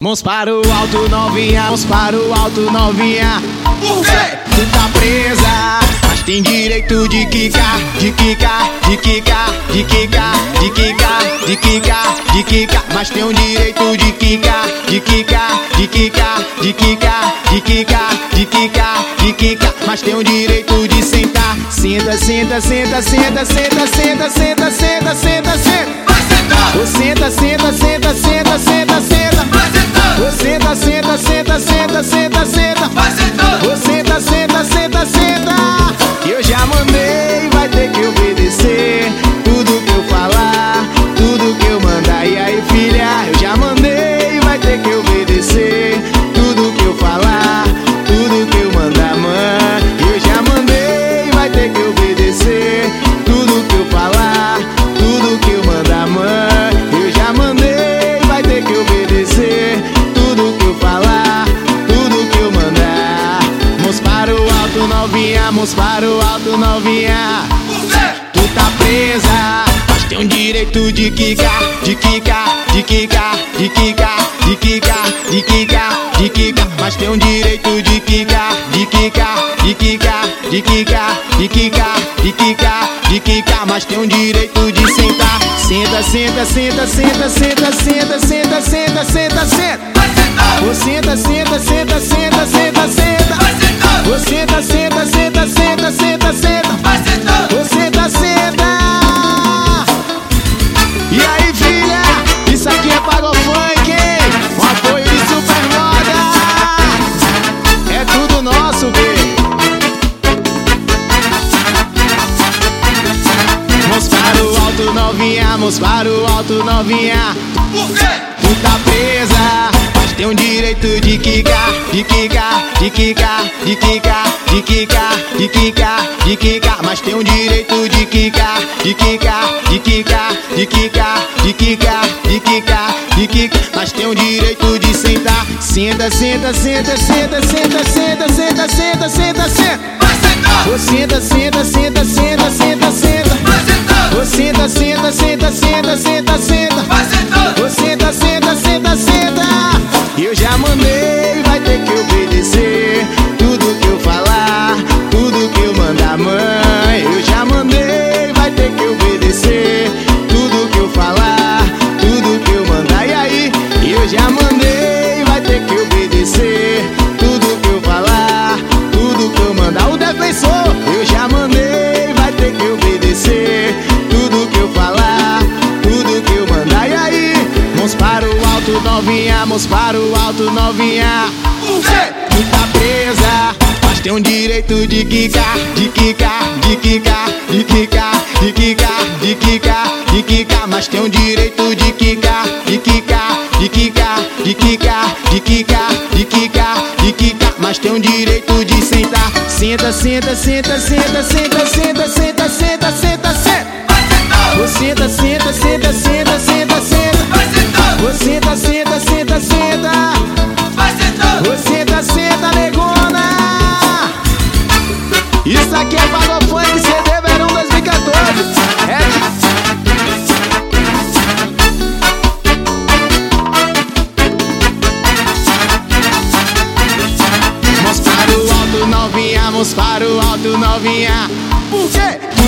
Mãos para o alto, novinha, mãos para o alto, novinha. Por quê? Tu tá presa, mas tem direito de quicar, de quicar, de quicar, de quicar, de quicar, de quicar, de quicar. Mas tem um direito de quicar, de quicar, de quicar, de quicar, de quicar, de quicar, de quicar. Mas tem um direito de sentar. Senta, senta, senta, senta, senta, senta, senta, senta, senta, senta. Vai sentar! Ô, senta, senta, senta, senta, senta, senta. Vai sentar! Ô, senta, senta, senta, senta, senta, senta. Vai sentar! Ô, senta, senta, senta, senta. Eu já mandei, vai ter que obedecer tudo que eu falar, tudo que eu mandar. E aí, filha, eu já mandei, vai ter que obedecer tudo que eu falar, tudo que eu mandar, mãe. Eu já mandei, vai ter que obedecer tudo que eu falar, tudo que eu mandar, mãe. Eu já mandei, vai ter que obedecer tudo que eu falar, tudo que eu mandar. Mãos para o alto, novinha, mãos para o alto, novinha. Por quê? Tu tá presa, mas tem um direito de quicar, de quicar, de quicar, de quicar, de quicar, de quicar, de quicar. Mas tem um direito de quicar, de quicar, de quicar, de quicar, de quicar, de quicar, de quicar. Mas tem um direito de sentar. Senta, senta, senta, senta, senta, senta, senta, senta, senta, senta. Vai sentar! Ô, senta, senta, senta, senta, senta, senta. Vai sentar! Ô, senta, senta, senta, senta, senta, senta. Vai sentar! Ô, senta, senta. E aí, filha, isso aqui é Pagou Funk, hein? Com apoio de Supermoda. É tudo nosso, bê. Mãos para o alto, novinha, mãos para o alto, novinha. Por quê? Tu tá presa, mas tem um direito de quicar, de quicar, de quicar, de quicar, de quicar, de quicar, de quicar. Mas tem um direito de quicar, de quicar, de quicar, de quicar, de quicar, de quicar, de quicar. Mas tem um direito de sentar. Senta, senta, senta, senta, senta, senta, senta, senta, senta, senta. Vai sentar! Ô, senta, senta, senta, senta, senta, senta. Vai sentar! Ô, senta, senta, senta, senta, senta, senta. Vai sentar! Ô, senta, senta, senta, senta. Eu já mandei, vai ter que obedecer tudo que eu falar, tudo que eu mandar, mãe. Eu já mandei, vai ter que obedecer tudo que eu falar, tudo que eu mandar. E aí, eu já mandei, vai ter que obedecer tudo que eu falar, tudo que eu mandar. O defensor, eu já mandei, vai ter que obedecer tudo que eu falar, tudo que eu mandar. E aí, mãos para o alto, novinha, mãos para o alto, novinha. Por quê? Tu tá presa, mas tem um direito de quicar, de quicar, de quicar, de quicar, de quicar, de quicar, de quicar. Mas tem um direito de quicar, de quicar, de quicar, de quicar, de quicar, de quicar, de quicar. Mas tem um direito de sentar. Senta, senta, senta, senta, senta, senta, senta, senta, senta, senta. Vai sentar! Ô, senta, senta, senta, senta, senta, senta. Vai sentar! Ô, senta, senta, senta, senta. Vai sentar! Ô, senta, senta, negona. Isso aqui é Pagou Funk, CD Verão 2014. Mãos para o alto, novinha, mãos para o alto, novinha. Por quê?